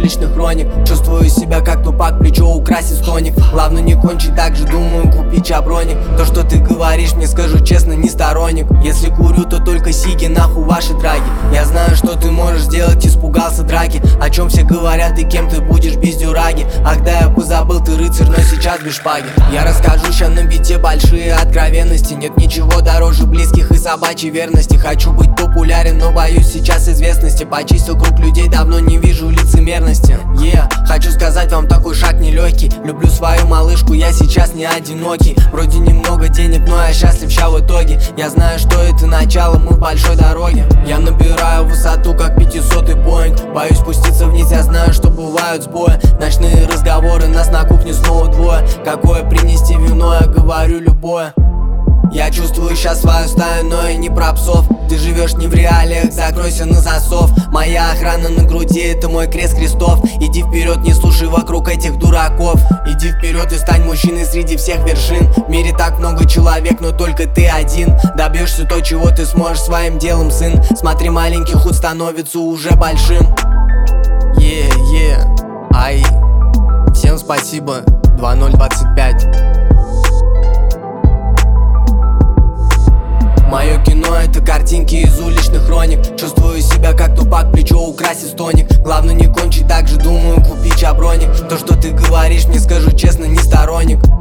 уличных хроник. Чувствую себя как Тупак, плечо украсит стоник. Главное не кончить, также думаю купить чаброник. То, что ты говоришь, мне скажу честно, не сторонник. Если курю, то только сиги, нахуй ваши драги. Я знаю, что ты можешь сделать, испугался драки. О чем все говорят и кем ты будешь без дюраги. Ах да, я позабыл, ты рыцарь, но сейчас без шпаги. Я расскажу ща на бите большие откровенности. Нет ничего дороже близких и собачьей верности. Хочу быть популярен, но боюсь сейчас известности. Почистил круг людей, давно не вижу лицемерности. Хочу сказать вам, такой шаг нелегкий. Люблю свою малышку, я сейчас не одинокий. Вроде немного денег, но я счастлив ща в итоге. Я знаю, что это начало, мы в большой дороге. Я набираю высоту, как 500-й Боинг. Боюсь спуститься вниз, я знаю, что бывают сбои. Ночные разговоры, нас на кухне снова двое. Какое принести вино, я говорю любое. Я чувствую сейчас свою стаю, но и не про псов. Ты живешь не в реалиях, закройся на засов. Моя охрана на груди, это мой крест крестов. Иди вперед, не слушай вокруг этих дураков. Иди вперед и стань мужчиной среди всех вершин. В мире так много человек, но только ты один. Добьешься то, чего ты сможешь своим делом, сын. Смотри, маленький худ становится уже большим. Ай. Всем спасибо. 2025. Мое кино — это картинки из уличных хроник. Чувствую себя как Тупак, плечо украсит стоник. Главное не кончить, также думаю купить чаброник. То, что ты говоришь, мне скажу честно, не сторонник.